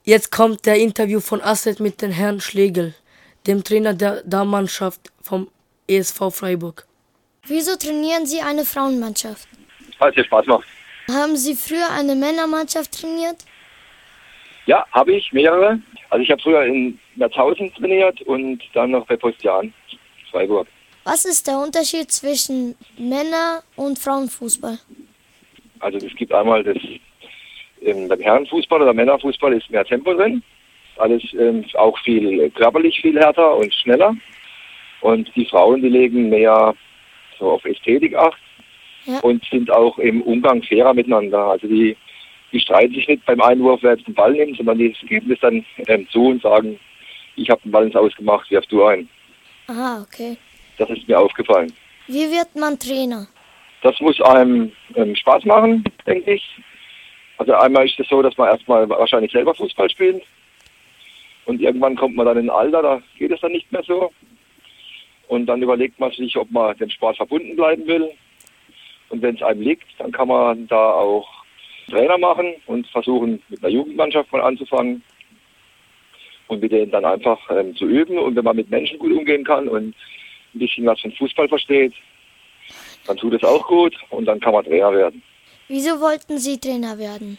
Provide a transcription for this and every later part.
Jetzt kommt der Interview von Astrid mit dem Herrn Schlegel, dem Trainer der Damenmannschaft vom ESV Freiburg. Wieso trainieren Sie eine Frauenmannschaft? Weil es dir Spaß macht. Haben Sie früher eine Männermannschaft trainiert? Ja, habe ich mehrere. Also ich habe früher in Merzhausen trainiert und dann noch bei Postian, Freiburg. Was ist der Unterschied zwischen Männer- und Frauenfußball? Also es gibt einmal beim Herrenfußball oder Männerfußball ist mehr Tempo drin. Alles auch viel körperlich viel härter und schneller. Und die Frauen, die legen mehr so auf Ästhetik Acht und sind auch im Umgang fairer miteinander. Also die streiten sich nicht beim Einwurf, wer jetzt den Ball nimmt, sondern die geben es dann zu und sagen, ich habe den Ball ins Ausgemacht, wirf du ein. Aha, okay. Das ist mir aufgefallen. Wie wird man Trainer? Das muss einem Spaß machen, denke ich. Also einmal ist es so, dass man erstmal wahrscheinlich selber Fußball spielt. Und irgendwann kommt man dann in ein Alter, da geht es dann nicht mehr so. Und dann überlegt man sich, ob man dem Sport verbunden bleiben will. Und wenn es einem liegt, dann kann man da auch Trainer machen und versuchen, mit einer Jugendmannschaft mal anzufangen. Und mit denen dann einfach zu üben. Und wenn man mit Menschen gut umgehen kann und ein bisschen was von Fußball versteht, dann tut es auch gut und dann kann man Trainer werden. Wieso wollten Sie Trainer werden?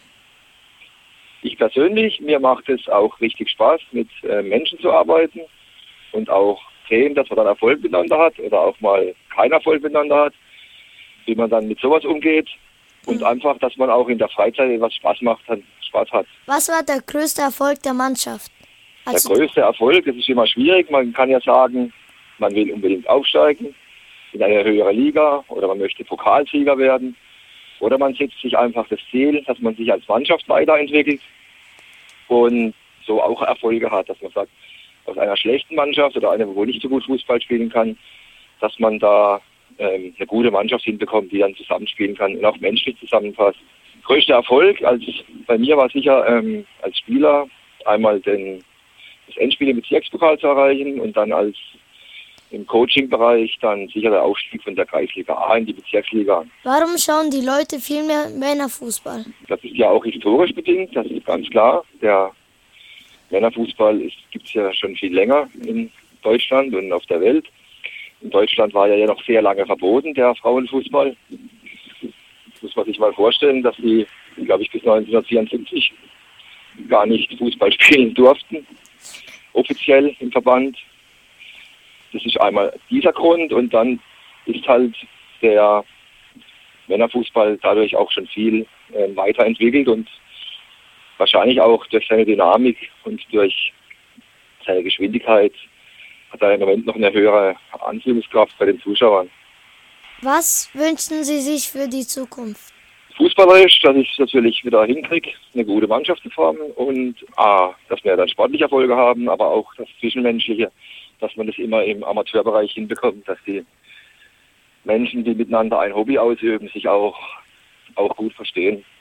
Ich persönlich, mir macht es auch richtig Spaß, mit Menschen zu arbeiten und auch sehen, dass man dann Erfolg miteinander hat oder auch mal keinen Erfolg miteinander hat, wie man dann mit sowas umgeht und einfach, dass man auch in der Freizeit was Spaß hat. Was war der größte Erfolg der Mannschaft? Der größte Erfolg, das ist immer schwierig, man kann ja sagen, man will unbedingt aufsteigen in eine höhere Liga oder man möchte Pokalsieger werden. Oder man setzt sich einfach das Ziel, dass man sich als Mannschaft weiterentwickelt und so auch Erfolge hat, dass man sagt, aus einer schlechten Mannschaft oder einer, wo nicht so gut Fußball spielen kann, dass man da eine gute Mannschaft hinbekommt, die dann zusammenspielen kann und auch menschlich zusammenpasst. Größter Erfolg bei mir war sicher als Spieler einmal das Endspiel im Bezirkspokal zu erreichen und dann im Coaching-Bereich dann sicher der Aufstieg von der Kreisliga A in die Bezirksliga. Warum schauen die Leute viel mehr Männerfußball? Das ist ja auch historisch bedingt, das ist ganz klar. Der Männerfußball gibt es ja schon viel länger in Deutschland und auf der Welt. In Deutschland war ja noch sehr lange verboten, der Frauenfußball. Das muss man sich mal vorstellen, dass die, glaube ich, bis 1974 gar nicht Fußball spielen durften, offiziell im Verband. Das ist einmal dieser Grund und dann ist halt der Männerfußball dadurch auch schon viel weiterentwickelt und wahrscheinlich auch durch seine Dynamik und durch seine Geschwindigkeit hat er im Moment noch eine höhere Anziehungskraft bei den Zuschauern. Was wünschen Sie sich für die Zukunft? Fußballerisch, dass ich es natürlich wieder hinkriege, eine gute Mannschaft zu formen und dass wir dann sportliche Erfolge haben, aber auch das Zwischenmenschliche, dass man das immer im Amateurbereich hinbekommt, dass die Menschen, die miteinander ein Hobby ausüben, sich auch gut verstehen.